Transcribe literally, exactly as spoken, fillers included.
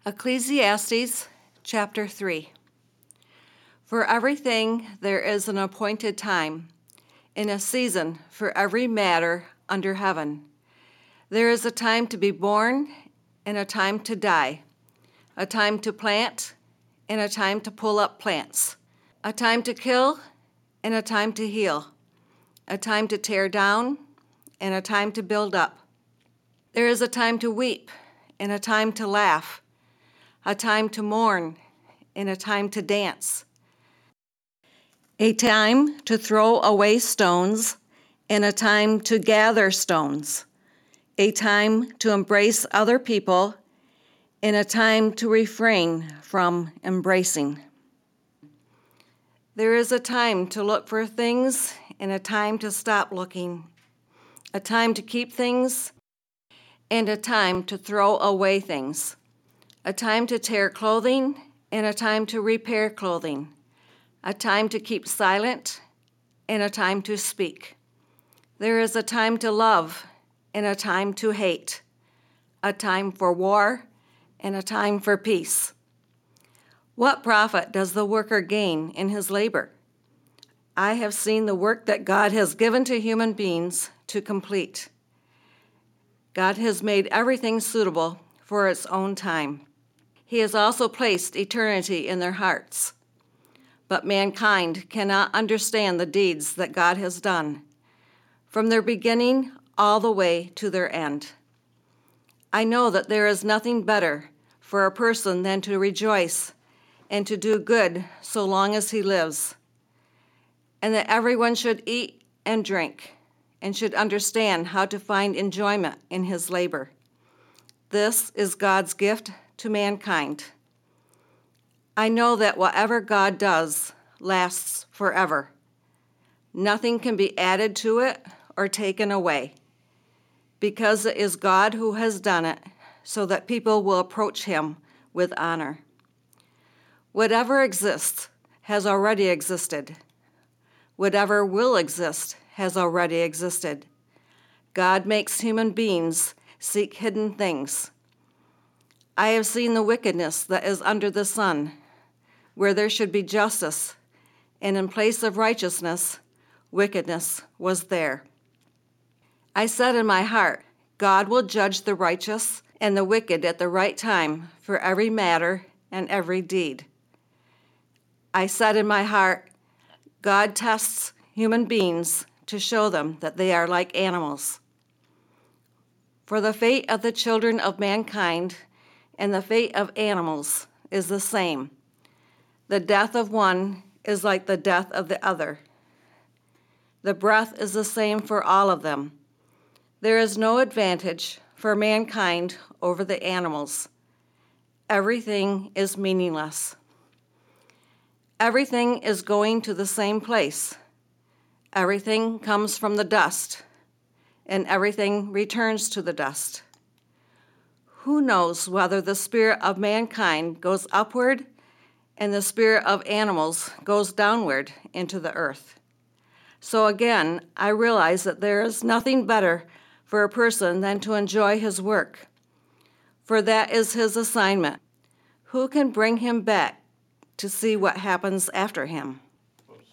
Ecclesiastes chapter three. For everything there is an appointed time, and a season for every matter under heaven. There is a time to be born and a time to die, a time to plant and a time to pull up plants, a time to kill and a time to heal, a time to tear down and a time to build up. There is a time to weep and a time to laugh, a time to mourn and a time to dance, a time to throw away stones and a time to gather stones, a time to embrace other people and a time to refrain from embracing. There is a time to look for things and a time to stop looking, a time to keep things and a time to throw away things, a time to tear clothing and a time to repair clothing, a time to keep silent and a time to speak. There is a time to love and a time to hate, a time for war and a time for peace. What profit does the worker gain in his labor? I have seen the work that God has given to human beings to complete. God has made everything suitable for its own time. He has also placed eternity in their hearts. But mankind cannot understand the deeds that God has done, from their beginning all the way to their end. I know that there is nothing better for a person than to rejoice and to do good so long as he lives, and that everyone should eat and drink and should understand how to find enjoyment in his labor. This is God's gift to mankind. I know that whatever God does lasts forever. Nothing can be added to it or taken away, because it is God who has done it, so that people will approach him with honor. Whatever exists has already existed. Whatever will exist has already existed. God makes human beings seek hidden things. I have seen the wickedness that is under the sun, where there should be justice, and in place of righteousness, wickedness was there. I said in my heart, God will judge the righteous and the wicked at the right time for every matter and every deed. I said in my heart, God tests human beings to show them that they are like animals. For the fate of the children of mankind and the fate of animals is the same. The death of one is like the death of the other. The breath is the same for all of them. There is no advantage for mankind over the animals. Everything is meaningless. Everything is going to the same place. Everything comes from the dust, and everything returns to the dust. Who knows whether the spirit of mankind goes upward and the spirit of animals goes downward into the earth? So again, I realize that there is nothing better for a person than to enjoy his work, for that is his assignment. Who can bring him back to see what happens after him?